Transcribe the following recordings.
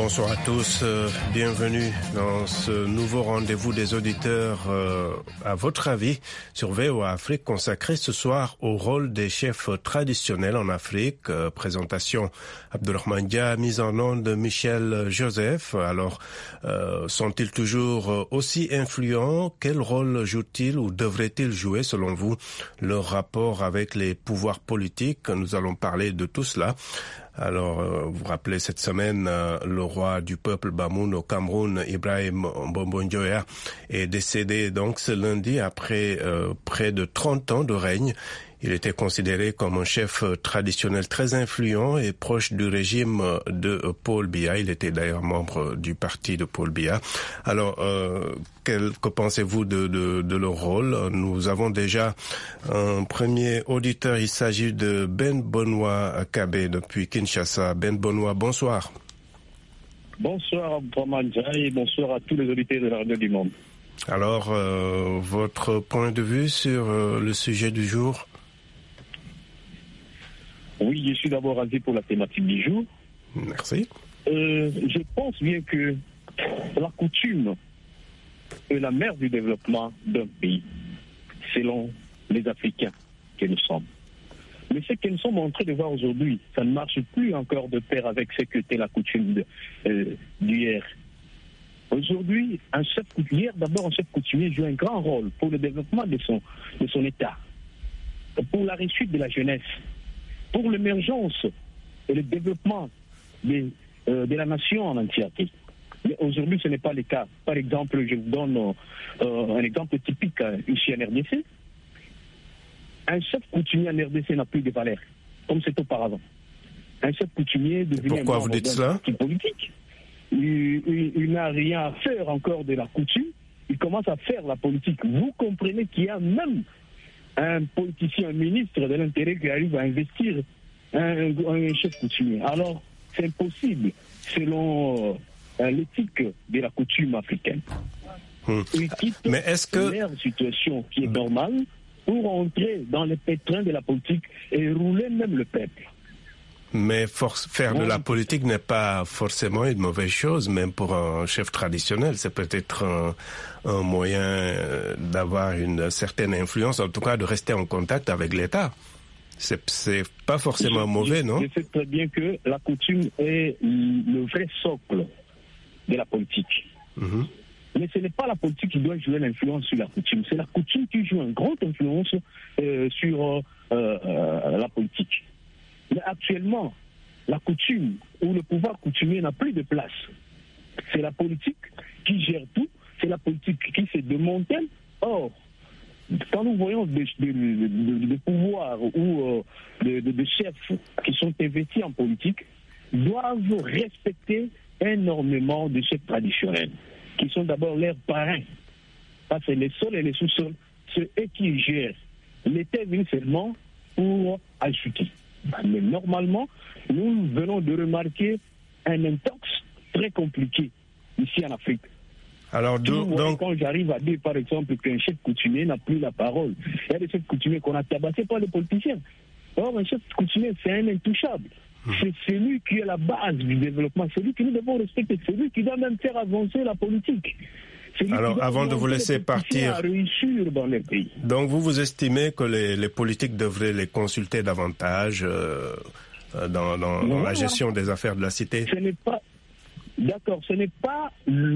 Bonsoir à tous, bienvenue dans ce nouveau rendez-vous des auditeurs à votre avis sur VOA Afrique consacré ce soir au rôle des chefs traditionnels en Afrique. Présentation Abdourahmane Dia, mise en onde de Michel Joseph. Alors, sont-ils toujours aussi influents? Quel rôle jouent-ils ou devraient-ils jouer selon vous? Leur rapport avec les pouvoirs politiques, nous allons parler de tout cela. Alors, vous vous rappelez, cette semaine, le roi du peuple Bamoun au Cameroun, Ibrahim Bombonjoya, est décédé donc ce lundi après près de 30 ans de règne. Il était considéré comme un chef traditionnel très influent et proche du régime de Paul Biya. Il était d'ailleurs membre du parti de Paul Biya. Alors, que pensez-vous de leur rôle? Nous avons déjà un premier auditeur. Il s'agit de Ben Benoît Kabé depuis Kinshasa. Ben Benoît, bonsoir. Bonsoir Abdourahmane Dia et bonsoir à tous les auditeurs de la radio du monde. Alors, votre point de vue sur le sujet du jour? Oui, je suis d'abord ravi pour la thématique du jour. Merci. Je pense bien que la coutume est la mère du développement d'un pays, selon les Africains que nous sommes. Mais ce que nous sommes en train de voir aujourd'hui, ça ne marche plus encore de pair avec ce qu'était la coutume d'hier. Aujourd'hui, un chef coutumier joue un grand rôle pour le développement de son État, pour la réussite de la jeunesse, pour l'émergence et le développement de la nation en entièreté. Mais aujourd'hui, ce n'est pas le cas. Par exemple, je vous donne un exemple typique ici en RDC. Un chef coutumier en RDC n'a plus de valeur, comme c'était auparavant. Un chef coutumier devient un membre d'un parti politique. Il n'a rien à faire encore de la coutume. Il commence à faire la politique. Vous comprenez qu'il y a même un politicien, un ministre de l'Intérieur qui arrive à investir un chef coutumier. Alors, c'est impossible selon l'éthique de la coutume africaine. Il quitte une situation qui est normale pour entrer dans le pétrin de la politique et rouler même le peuple. Mais faire de la politique n'est pas forcément une mauvaise chose, même pour un chef traditionnel. C'est peut-être un moyen d'avoir une certaine influence, en tout cas de rester en contact avec l'État. C'est pas forcément mauvais, non? Je sais très bien que la coutume est le vrai socle de la politique. Mm-hmm. Mais ce n'est pas la politique qui doit jouer l'influence sur la coutume. C'est la coutume qui joue une grande influence sur la politique. Mais actuellement, la coutume ou le pouvoir coutumier n'a plus de place. C'est la politique qui gère tout, c'est la politique qui se démantèle. Or, quand nous voyons des pouvoirs ou des chefs qui sont investis en politique, doivent respecter énormément de chefs traditionnels, qui sont d'abord leurs parrains. Parce que les sols et les sous-sols, c'est eux qui gèrent. L'État est venu seulement pour ajouter. Mais normalement, nous venons de remarquer un intox très compliqué ici en Afrique. Alors, donc, quand j'arrive à dire, par exemple, qu'un chef coutumier n'a plus la parole, il y a des chefs coutumiers qu'on a tabassés par les politiciens. Or, un chef coutumier, c'est un intouchable. C'est celui qui est la base du développement, celui que nous devons respecter, celui qui doit même faire avancer la politique. Alors, avant de vous laisser partir, donc vous estimez que les politiques devraient les consulter davantage dans la gestion des affaires de la cité? Ce n'est pas, d'accord, ce n'est pas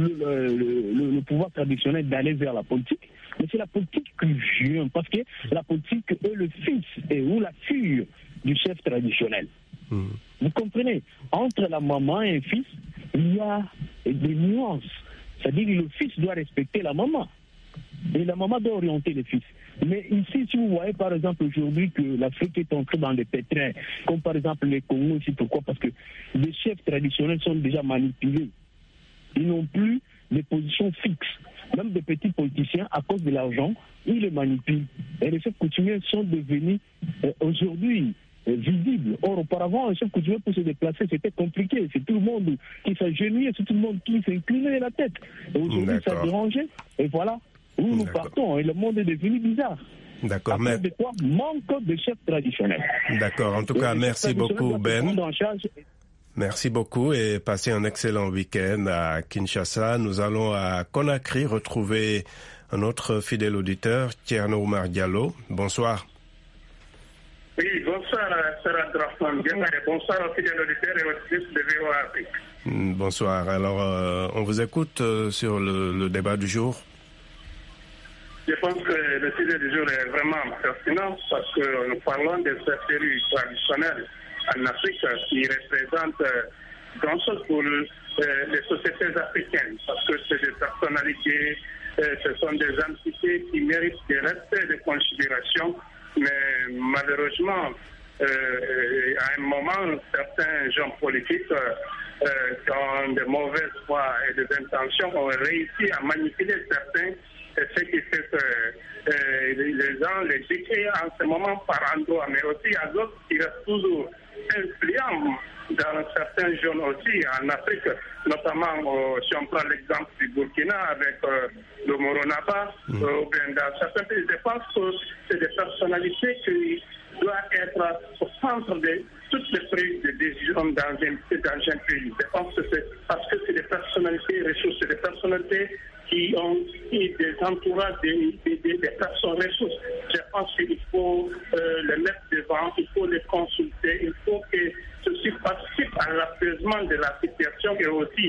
le pouvoir traditionnel d'aller vers la politique, mais c'est la politique qui vient, parce que la politique est le fils ou la fille du chef traditionnel. Vous comprenez? Entre la maman et le fils, il y a des nuances. C'est-à-dire que le fils doit respecter la maman. Et la maman doit orienter le fils. Mais ici, si vous voyez par exemple aujourd'hui que l'Afrique est entrée dans des pétrins, comme par exemple les Congos ici, pourquoi? Parce que les chefs traditionnels sont déjà manipulés. Ils n'ont plus des positions fixes. Même des petits politiciens, à cause de l'argent, ils les manipulent. Et les chefs coutumiers sont devenus aujourd'hui visible. Or, auparavant, un chef coutumier pour se déplacer, c'était compliqué. C'est tout le monde qui s'agenouillait, c'est tout le monde qui s'inclinait la tête. Et aujourd'hui, ça dérangeait. Et voilà où nous partons. Et le monde est devenu bizarre. D'accord. Mais de quoi manque de chefs traditionnels. D'accord. En tout cas, merci beaucoup, Ben. Merci beaucoup et passez un excellent week-end à Kinshasa. Nous allons à Conakry retrouver un autre fidèle auditeur, Thierno Oumar Diallo. Bonsoir. Oui, bonsoir, Sir Abdrahman. Bonsoir aux fidèles auditeurs et auditrices de VOA Afrique. Bonsoir. Alors, on vous écoute sur le débat du jour. Je pense que le sujet du jour est vraiment pertinent parce que nous parlons des sorcelleries traditionnelles en Afrique qui représentent grand-chose pour les sociétés africaines parce que c'est des personnalités, ce sont des entités qui méritent des respects et de considération, mais malheureusement, à un moment, certains gens politiques qui ont de mauvaises foi et des intentions ont réussi à manipuler certains. C'est ce qui fait que les gens les décrient en ce moment par endroit, mais aussi à d'autres qui restent toujours influents dans certaines zones aussi en Afrique, notamment si on prend l'exemple du Burkina avec le Moronaba, ou bien dans certains pays. Je pense que c'est des personnalités qui doivent être au centre de toutes les prises de décision dans un pays. Je pense que c'est parce que c'est des personnalités ressources, c'est des personnalités qui ont des entourages des personnes ressources. Je pense qu'il faut les mettre devant, il faut les consulter, il faut que ceci participe à l'apaisement de la situation et aussi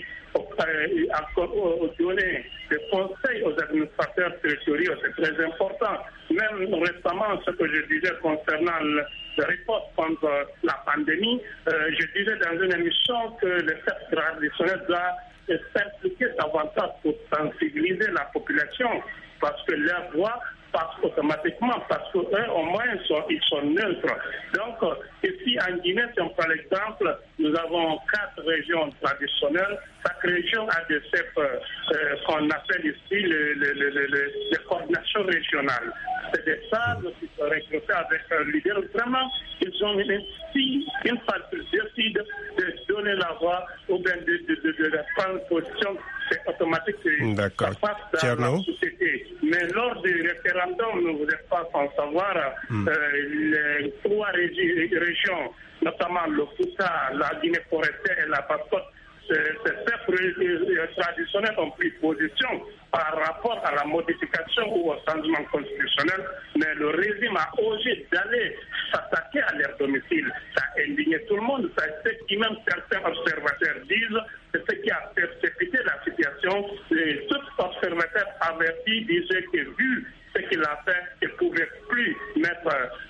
donner des conseils aux administrateurs territoriaux. C'est très important. Même récemment, ce que je disais concernant le report contre la pandémie, je disais dans une émission que le chef traditionnel doit s'impliquer davantage pour sensibiliser la population parce que leur voix passe automatiquement, parce qu'eux, au moins, ils sont neutres. Donc, ici en Guinée, si on prend l'exemple, nous avons 4 régions traditionnelles. Chaque région a des chefs qu'on appelle ici les coordinations régionales. C'est des sages qui sont recrutés avec un leader. Vraiment, ils ont une partie décide de donner la voix ou bien de prendre position, c'est automatique. D'accord. Ça passe dans la société. Mais lors du référendum, vous n'êtes pas sans savoir, les 3 régions, notamment le Fouta, la Guinée forestière et la Basse-Côte, ces chefs traditionnels ont pris position par rapport à la modification ou au changement constitutionnel, mais le régime a osé d'aller s'attaquer à leur domicile. Ça a indigné tout le monde. C'est ce qui même certains observateurs disent, c'est ce qui a précipité la situation. Les autres observateurs avertis disaient que vu ce qu'il a fait, il ne pouvait plus mettre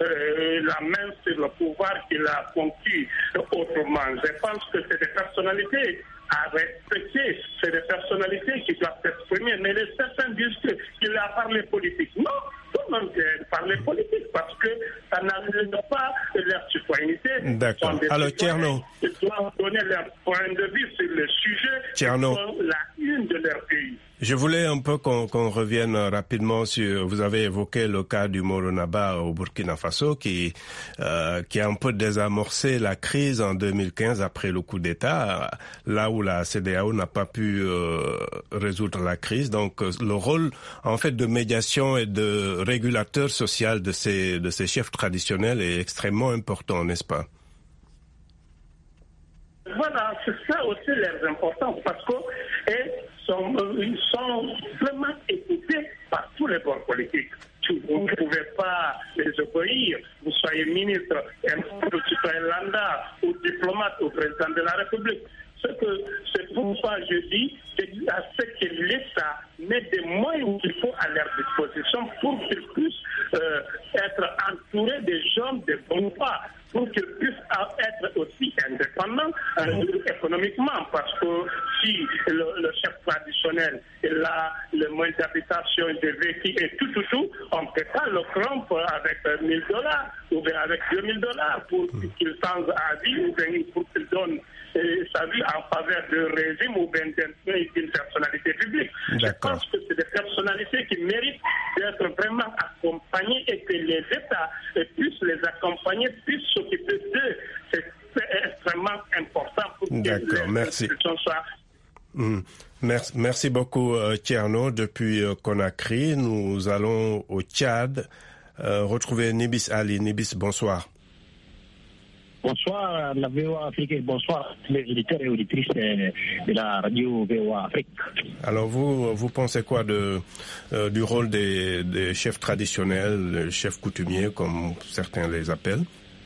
la main sur le pouvoir qu'il a conquis autrement. Je pense que c'est des personnalités à respecter, c'est des personnalités qui doivent s'exprimer, mais certains disent qu'il a parlé politique. Non, tout le monde parle politique parce que ça n'annule pas leur citoyenneté. D'accord. Alors, Thierno, ils doivent donner leur point de vue sur le sujet, Thierno, la une de leur pays. Je voulais un peu qu'on revienne rapidement sur, vous avez évoqué le cas du Moronaba au Burkina Faso qui a un peu désamorcé la crise en 2015 après le coup d'État, là où la CEDEAO n'a pas pu résoudre la crise. Donc le rôle en fait de médiation et de régulateur social de ces chefs traditionnels est extrêmement important, n'est-ce pas? Voilà, c'est ça aussi leur importance parce que ils sont vraiment écoutés par tous les bords politiques. Vous ne pouvez pas les obéir. Vous soyez ministre, citoyen lambda ou diplomate ou président de la République. C'est pourquoi je dis à ce que l'État met des moyens qu'il faut à leur disposition pour qu'ils puissent être entourés des gens de bon foi, pour qu'ils puissent être aussi indépendants économiquement. Parce que si le chef traditionnel a le moyen d'habitation, de vécu et tout, on ne peut pas le corrompre avec $1 000 ou bien avec $2 000 pour qu'il change d'avis ou bien pour qu'il donne sa vie en faveur d'un régime ou bien d'une personnalité publique. Je pense que c'est des personnalités qui méritent d'être vraiment accompagnées et que les États puissent les accompagner, puissent s'occuper d'eux. C'est extrêmement important pour que les institutions soient... Merci beaucoup Thierno. Depuis Conakry, nous allons au Tchad retrouver Nibis Ali. Nibis, bonsoir. Bonsoir la VOA Afrique, bonsoir les auditeurs et auditrices de la radio VOA Afrique. Alors vous pensez quoi du rôle des chefs traditionnels, chefs coutumiers comme certains les appellent?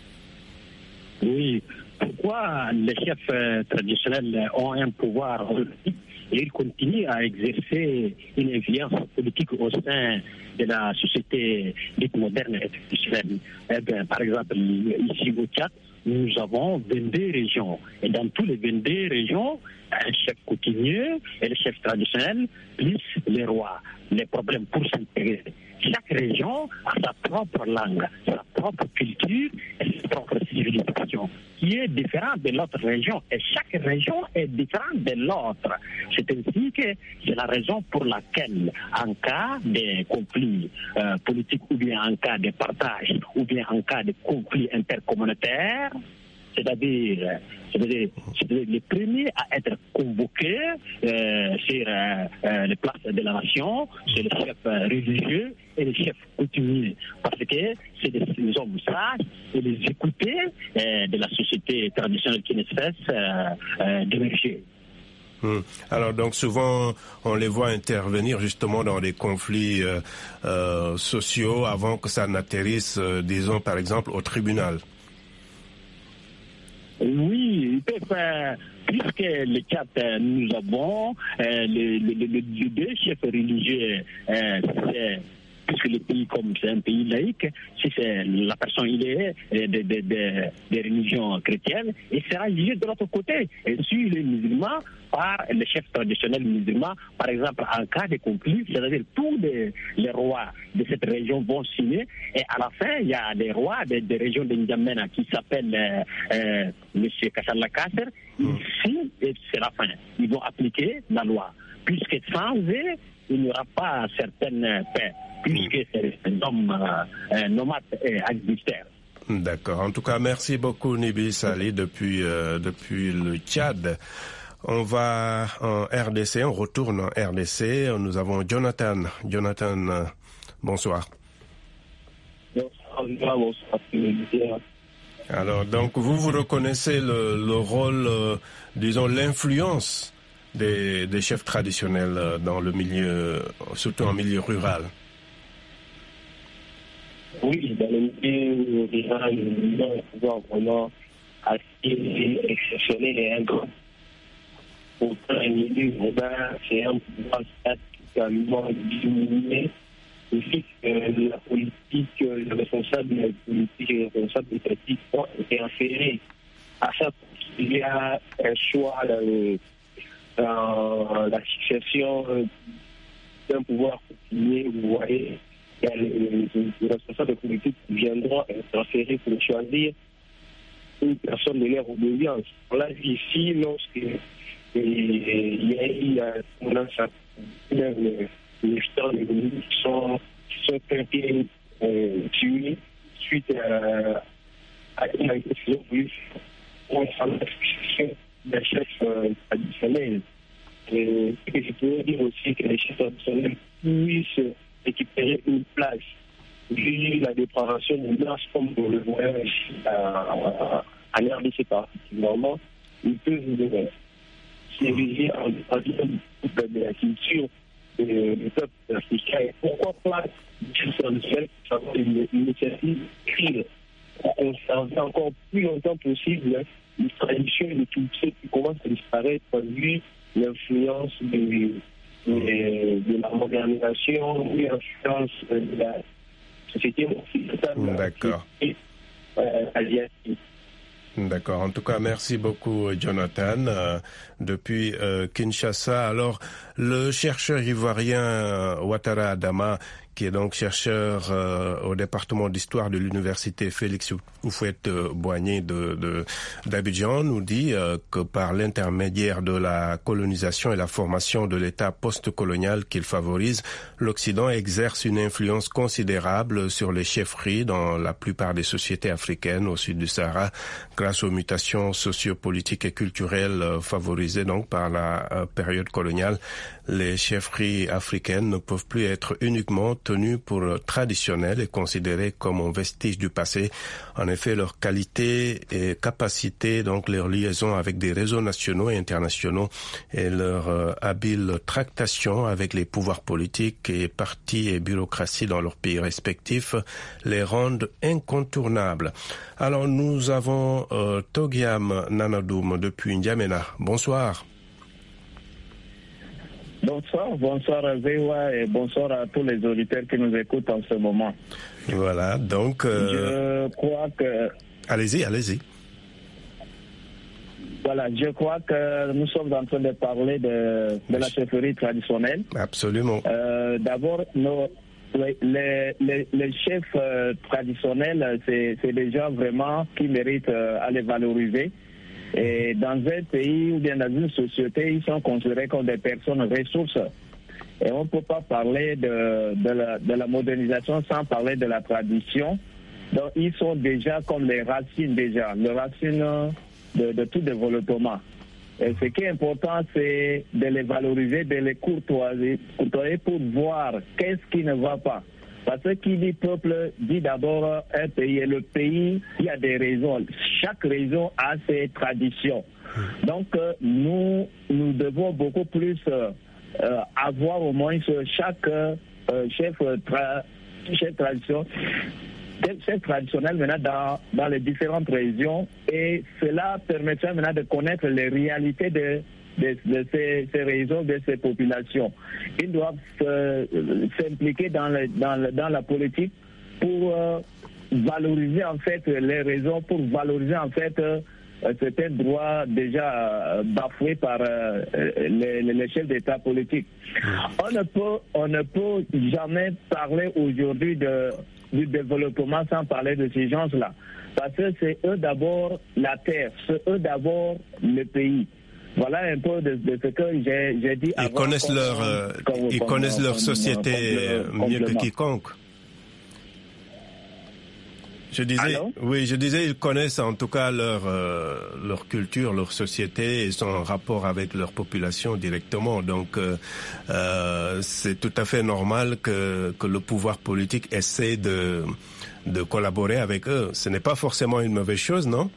Oui, pourquoi les chefs traditionnels ont un pouvoir politique et ils continuent à exercer une influence politique au sein de la société dite moderne et traditionnelle? Par exemple, ici au Tchad, nous avons 22 régions. Et dans tous les 22 régions, un chef coutumier et le chef traditionnel, plus les rois. Les problèmes pour s'intégrer. Chaque région a sa propre langue, sa propre culture et sa propre civilisation, qui est différente de l'autre région. Et chaque région est différente de l'autre. C'est ainsi que c'est la raison pour laquelle, en cas de conflit politique, ou bien en cas de partage, ou bien en cas de conflit intercommunautaire, c'est-à-dire les premiers à être convoqués sur les places de la nation, c'est les chefs religieux et les chefs coutumiers, parce que c'est des hommes sages et les écouter de la société traditionnelle qui ne cesse d'émerger. Alors donc souvent on les voit intervenir justement dans des conflits sociaux avant que ça n'atterrisse, disons par exemple au tribunal. Oui, ils peuvent, puisque le Tchad, nous avons les deux chefs religieux, puisque le pays, comme c'est un pays laïque, si c'est la personne il est des religions chrétiennes, il sera jugé de l'autre côté. Et si les musulmans, par les chefs traditionnels musulmans, par exemple, en cas de conflit, c'est-à-dire tous les rois de cette région vont signer, et à la fin, il y a des rois des régions de N'Djamena qui s'appellent M. Kachalla Kasser, ils signent et c'est la fin. Ils vont appliquer la loi. Puisque sans eux, il n'y aura pas certaine paix, puisque c'est un homme nomade et agriculteur. D'accord. En tout cas, merci beaucoup Nibi Sali depuis le Tchad. On va en RDC, on retourne en RDC. Nous avons Jonathan. Jonathan, bonsoir. Bonsoir. Alors, donc, vous reconnaissez le rôle, disons, l'influence des chefs traditionnels dans le milieu, surtout en milieu rural? Oui, dans le milieu rural, il y a un pouvoir vraiment assez exceptionnel et un grand. Pourtant, un milieu urbain, c'est un pouvoir totalement diminué. Aussi, la politique, les responsables politiques et les responsables étatiques ont été inférés. À ça, il y a un choix dans la succession d'un pouvoir continuer. Vous voyez, il y a les responsables politiques qui viendront être transférés pour choisir une personne de leur obéissance. On l'a vu ici lorsque il y a eu la tendance à les victoires de l'Union qui sont été tués suite à une agression russe concernant la succession des chefs traditionnels. Et je peux dire aussi que les chefs traditionnels puissent récupérer une place vu la dépravation de masse comme on le voit ici en RDC particulièrement. Ils peuvent s'ériger en de la culture du peuple africain. Et pourquoi pas une initiative utile pour conserver encore plus longtemps possible les traditions de tout ce qui commence à disparaître vu l'influence de la modernisation, l'influence de la société occidentale. D'accord. Asiatique. D'accord. En tout cas, merci beaucoup, Jonathan. Depuis Kinshasa, alors, le chercheur ivoirien Ouattara Adama, qui est donc chercheur au département d'histoire de l'université Félix Houphouët-Boigny d'Abidjan, nous dit que par l'intermédiaire de la colonisation et la formation de l'État post-colonial qu'il favorise, l'Occident exerce une influence considérable sur les chefferies dans la plupart des sociétés africaines au sud du Sahara, grâce aux mutations sociopolitiques et culturelles favorisées donc par la période coloniale. Les chefferies africaines ne peuvent plus être uniquement tenues pour traditionnelles et considérées comme un vestige du passé. En effet, leur qualité et capacité, donc leur liaison avec des réseaux nationaux et internationaux et leur habile tractation avec les pouvoirs politiques et partis et bureaucraties dans leurs pays respectifs les rendent incontournables. Alors nous avons Togiam Nanadoum depuis N'Djamena. Bonsoir. Bonsoir VOA et bonsoir à tous les auditeurs qui nous écoutent en ce moment. Voilà, donc... Je crois que... Allez-y. Voilà, je crois que nous sommes en train de parler de la chefferie traditionnelle. Absolument. D'abord, les chefs traditionnels, c'est des gens vraiment qui méritent à les valoriser. Et dans un pays ou bien dans une société, ils sont considérés comme des personnes ressources. Et on ne peut pas parler de la modernisation sans parler de la tradition. Donc ils sont déjà comme les racines les racines de tout développement. Et ce qui est important, c'est de les valoriser, de les courtoiser pour voir qu'est-ce qui ne va pas. Parce que qui dit peuple dit d'abord un pays. Et le pays, il y a des raisons. Chaque région a ses traditions. Donc nous devons beaucoup plus avoir au moins chaque chef traditionnel maintenant dans les différentes régions. Et cela permettra maintenant de connaître les réalités de ces réseaux, de ces populations. Ils doivent s'impliquer dans la politique pour valoriser en fait les réseaux, pour valoriser en fait certains droits déjà bafoués par les chefs d'État politiques. On ne peut jamais parler aujourd'hui du développement sans parler de ces gens-là. Parce que c'est eux d'abord la terre, c'est eux d'abord le pays. Voilà un peu de ce que j'ai dit avant. Ils connaissent leur société mieux que quiconque. Je disais, ils connaissent en tout cas leur culture, leur société et son rapport avec leur population directement. Donc, c'est tout à fait normal que le pouvoir politique essaie de collaborer avec eux. Ce n'est pas forcément une mauvaise chose, non?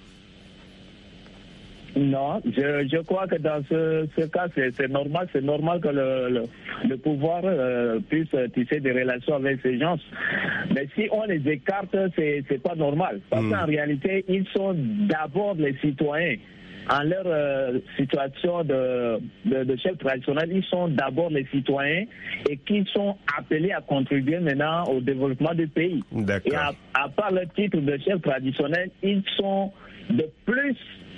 Non, je crois que dans ce cas, c'est normal. C'est normal que le pouvoir puisse tisser des relations avec ces gens. Mais si on les écarte, c'est pas normal. Parce qu'en réalité, ils sont d'abord les citoyens. En leur situation de chef traditionnel, ils sont d'abord les citoyens et qui sont appelés à contribuer maintenant au développement du pays. Et à part le titre de chef traditionnel, ils sont de plus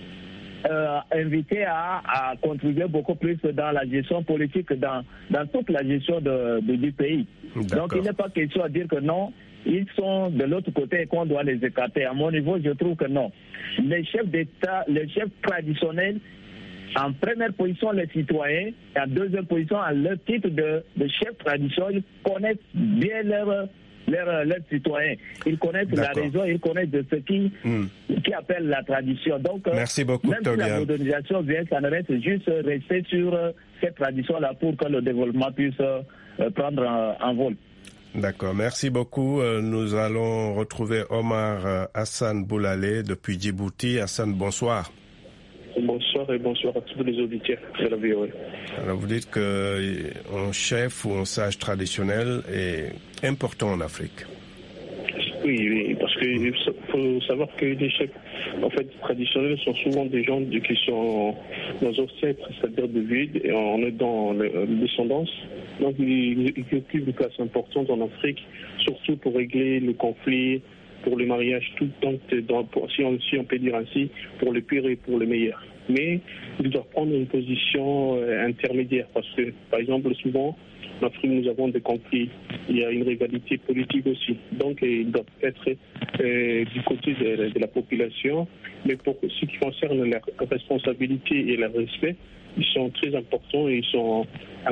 invités à contribuer beaucoup plus dans la gestion politique, dans toute la gestion du pays. Donc il n'est pas question de dire que non, ils sont de l'autre côté et qu'on doit les écarter. À mon niveau, je trouve que non. Les chefs d'État, les chefs traditionnels, en première position, les citoyens, et en deuxième position, à leur titre de chef traditionnel, ils connaissent bien leurs citoyens. Ils connaissent la raison, ils connaissent de ce qui appelle la tradition. Donc, merci beaucoup, même si la modernisation vient, ça ne reste juste rester sur cette tradition-là pour que le développement puisse prendre un vol. D'accord, merci beaucoup. Nous allons retrouver Omar Hassan Boulale depuis Djibouti. Hassan, bonsoir. Bonsoir et bonsoir à tous les auditeurs de la VOA. Alors vous dites qu'un chef ou un sage traditionnel est important en Afrique. Oui, parce qu'il faut savoir que les chefs traditionnels sont souvent des gens qui sont nos ancêtres, c'est-à-dire de vide, et on est dans la descendance. Donc ils occupent une place importante en Afrique, surtout pour régler le conflit, pour le mariage, tout si on peut dire ainsi, pour le pire et pour le meilleur. Mais ils doivent prendre une position intermédiaire parce que, par exemple, souvent, en Afrique, nous avons des conflits. Il y a une rivalité politique aussi. Donc, ils doivent être du côté de la population. Mais pour ce qui concerne la responsabilité et le respect, ils sont très importants et ils sont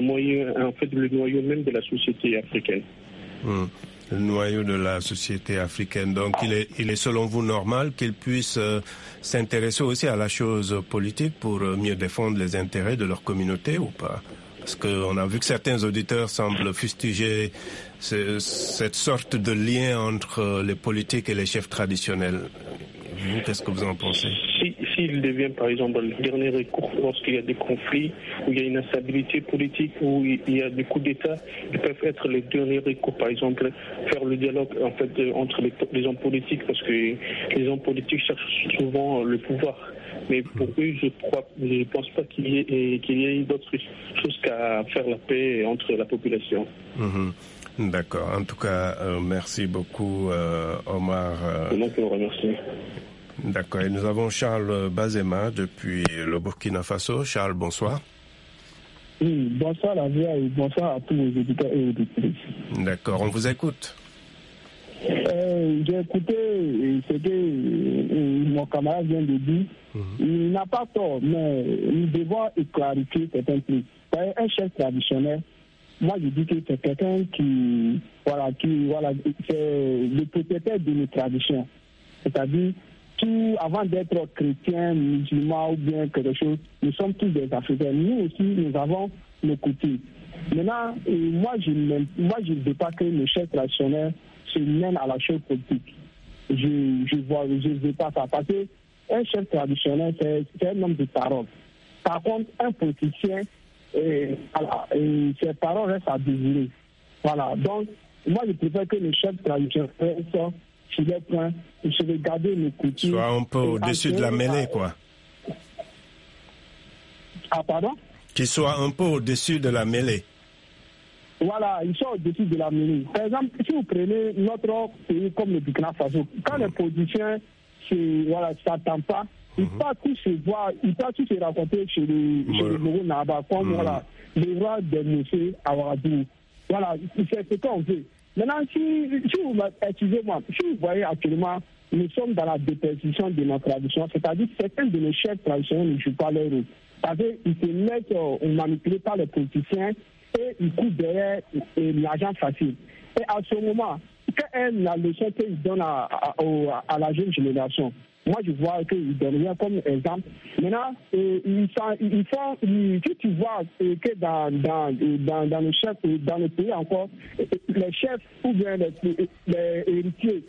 le noyau même de la société africaine. Le noyau de la société africaine. Donc, il est selon vous normal qu'ils puissent s'intéresser aussi à la chose politique pour mieux défendre les intérêts de leur communauté ou pas? Parce qu'on a vu que certains auditeurs semblent fustiger cette sorte de lien entre les politiques et les chefs traditionnels. Vous, qu'est-ce que vous en pensez? S'il devient, par exemple, le dernier recours lorsqu'il y a des conflits, où il y a une instabilité politique, où il y a des coups d'État, ils peuvent être les derniers recours, par exemple, faire le dialogue en fait, entre les hommes politiques, parce que les hommes politiques cherchent souvent le pouvoir. Mais pour eux, je pense pas qu'il y ait d'autre chose qu'à faire la paix entre la population. D'accord. En tout cas, merci beaucoup, Omar. C'est moi qui vous remercie. D'accord. Et nous avons Charles Bazema depuis le Burkina Faso. Charles, bonsoir. Oui, bonsoir la vie et bonsoir à tous les éditeurs et auditrices. D'accord, on vous écoute. J'ai écouté ce que mon camarade vient de dire. Il n'a pas tort, mais nous devons clarifier certains trucs. Un chef traditionnel, moi je dis que c'est quelqu'un qui c'est le propriétaire de nos traditions. C'est-à-dire, avant d'être chrétiens, musulmans ou bien quelque chose, nous sommes tous des Africains. Nous aussi, nous avons nos coutumes. Maintenant, moi je ne veux pas que le chef traditionnel se mène à la chose politique. Je ne veux pas ça. Parce qu'un chef traditionnel, c'est un homme de parole. Par contre, un politicien, ses paroles restent à désirer. Voilà. Donc, moi, je préfère que le chef traditionnel soit sur les points, se regarder les coutumes. Soit un peu au-dessus de la mêlée, quoi. Ah, pardon? Qu'il soit un peu au-dessus de la mêlée. Voilà, ils sont au-dessus de la mêlée. Par exemple, si vous prenez notre pays comme le Burkina Faso, quand les politiciens ne s'attendent pas, ils peuvent tous se voir, ils peuvent tous se rencontrer chez les Mogo Naba, comme les rois de Moussé à Ouadou. Voilà, c'est ce qu'on veut. Maintenant, excusez-moi, si vous voyez actuellement, nous sommes dans la déperdition de notre tradition, c'est-à-dire que certains de nos chefs traditionnels ne jouent pas leur rôle. Parce qu'ils se mettent manipulés par les politiciens et ils coupent derrière l'argent facile. Et à ce moment, quelle est la leçon qu'ils donnent à la jeune génération? Moi, je vois qu'ils donnent rien comme exemple. Maintenant, si tu vois que dans le pays encore, les chefs ou bien les héritiers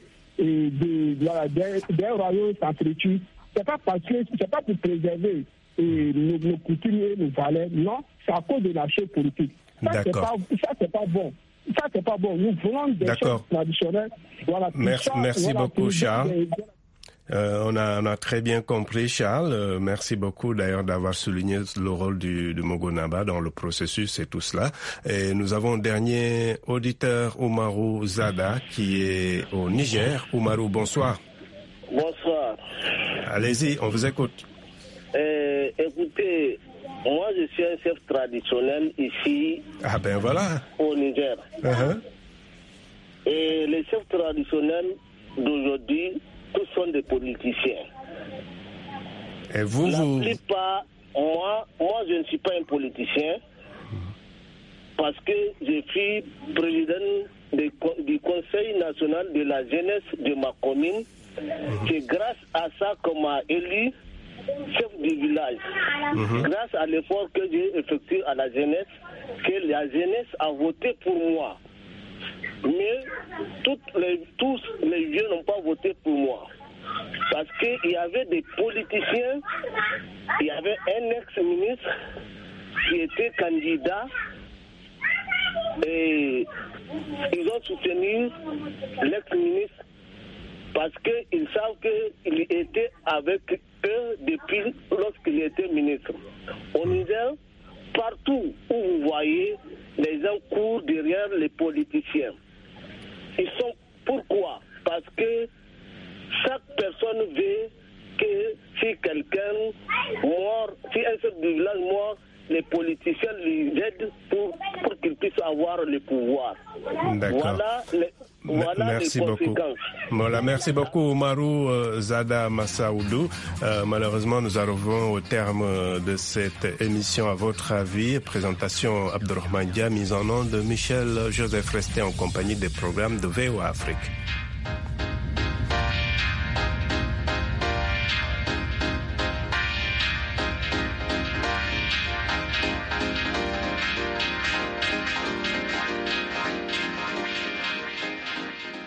des royaumes s'entretuent, c'est pas pour préserver nos coutumes et nos valeurs, non, c'est à cause de la chose politique. Ça, c'est pas bon. Ça, c'est pas bon. Nous voulons des choses traditionnelles. Voilà, merci beaucoup, Charles. On a très bien compris, Charles. Merci beaucoup d'ailleurs d'avoir souligné le rôle du Mogo Naba dans le processus et tout cela. Et nous avons un dernier auditeur, Oumarou Zada, qui est au Niger. Oumarou, bonsoir. Bonsoir. Allez-y, on vous écoute. Écoutez, moi je suis un chef traditionnel ici au Niger. Et les chefs traditionnels d'aujourd'hui, tous sont des politiciens. Et vous, La plupart, moi je ne suis pas un politicien parce que je suis président du Conseil national de la jeunesse de ma commune. C'est grâce à ça qu'on m'a élu chef du village. Grâce à l'effort que j'ai effectué à la jeunesse, que la jeunesse a voté pour moi. Mais tous les vieux n'ont pas voté pour moi. Parce qu'il y avait des politiciens, il y avait un ex-ministre qui était candidat et ils ont soutenu l'ex-ministre parce qu'ils savent qu'il était avec eux depuis lorsqu'il était ministre. Au Niger, partout où vous voyez, les gens courent derrière les politiciens. Ils sont pourquoi? Parce que chaque personne veut que si quelqu'un mort, si un chef du village mort, les politiciens lui aident pour qu'ils puissent avoir le pouvoir. D'accord. Voilà merci les beaucoup. conséquences. Voilà, merci beaucoup, Oumarou Zada Massaoudou. Malheureusement, nous arrivons au terme de cette émission. À votre avis, présentation Abdurrahman Dia, mise en onde de Michel Joseph, resté en compagnie des programmes de VOA Afrique.